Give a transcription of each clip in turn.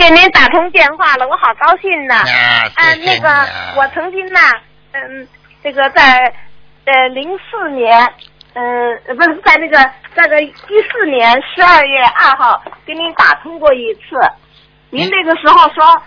给您打通电话了，我好高兴呢。 谢谢我曾经呢，这个在04年，不是在这个14年12月2号给您打通过一次。您那个时候说，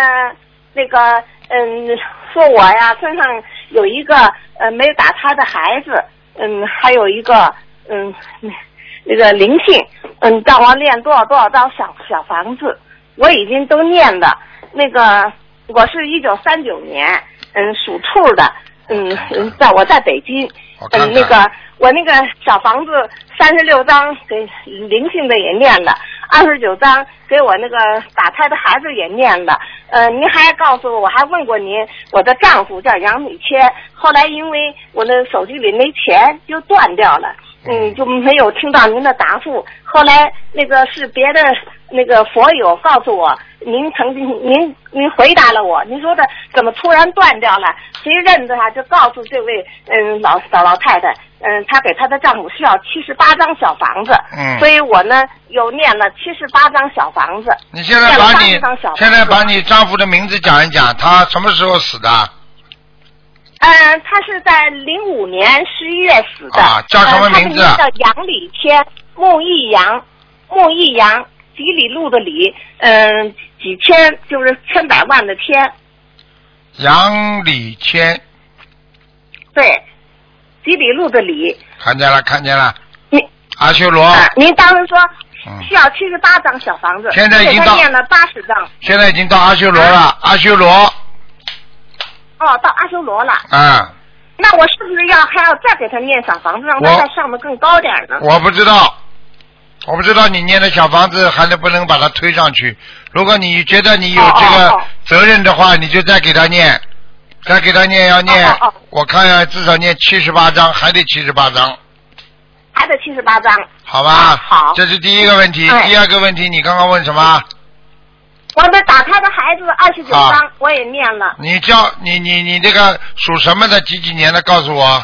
说我呀身上有一个没有打胎的孩子，还有一个那个灵性，让我念多少张小房子，我已经都念了。我是1939年，属兔的，我在北京，我那个小房子36张给灵性的也念了，29张给我那个打胎的孩子也念了。您还告诉我还问过您，我的丈夫叫杨美谦，后来因为我的手机里没钱就断掉了，就没有听到您的答复。后来是别的佛友告诉我，您回答了我，您说的怎么突然断掉了？谁认得他就告诉这位老太太，她给她的丈夫需要78张小房子，所以我呢又念了78张小房子。 你现在把你丈夫的名字讲一讲，他什么时候死的？ 他是在05年11月死的。 叫什么名字？ 他的名字叫杨礼谦，木易杨，几里路的里，几千就是千百万的千。 杨礼谦。 对，几里路的里。看见了。阿修罗。 您当时说需要78张小房子， 现在已经到念了80张。 现在已经到阿修罗了，阿修罗。 到阿修罗了。 那我是不是还要再给他念小房子，让他再上得更高点呢？ 我不知道你念的小房子还能不能把它推上去。如果你觉得你有这个责任的话，你就再给他念，要念。我看呀，至少念78张，还得78张。 还得78张。 好吧。好。这是第一个问题。第二个问题，你刚刚问什么？ 我的打胎的孩子29张，我也念了。 你这个属什么的？几年的？告诉我。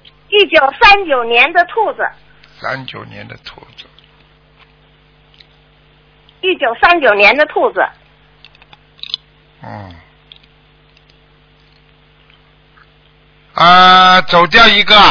1939年的兔子。 39年的兔子。 1939年的兔子。 走掉一个。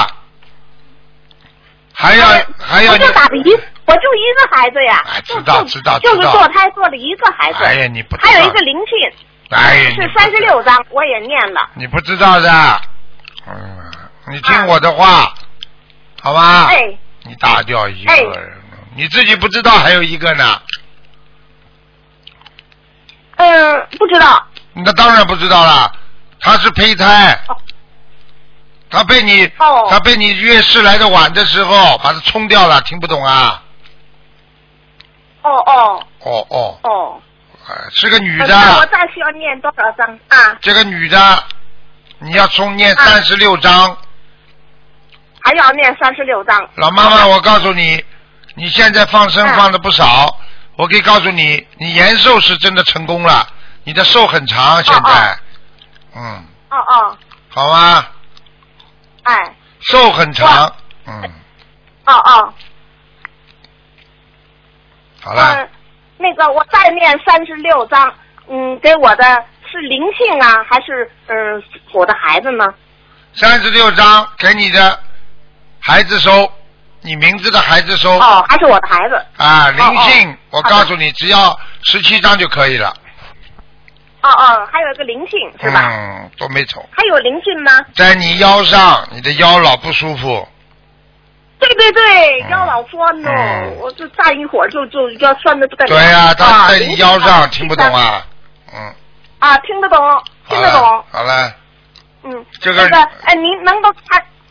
还要我就打的我就一个孩子呀。 知道。 就是堕胎做了一个孩子。 你不知道。 还有一个灵性。是36张，我也念了。 你不知道的。你听我的话，好吧？你打掉一个人，你自己不知道还有一个呢。 不知道。 那当然不知道了，他是胚胎。他被你月事来的晚的时候把它冲掉了，听不懂啊？是个女的。 我再需要念多少张啊？ 这个女的，你要念36张。 还要念36张。 老妈妈，我告诉你，你现在放生放的不少，我可以告诉你，你延寿是真的成功了，你的寿很长，现在。好吗？寿很长。好了。 我再念36张，给我的是灵性啊，还是我的孩子呢 ？36张给你的孩子收，你名字的孩子收。 还是我的孩子。 灵性，我告诉你，只要17张就可以了。 还有一个灵性是吧？ 都没走。 还有灵性吗？ 在你腰上，你的腰老不舒服。 对，腰老酸呢，我就站一会儿就腰酸的不得了。 对呀，他在你腰上，听不懂啊？ 听得懂。 好了。 这个您能够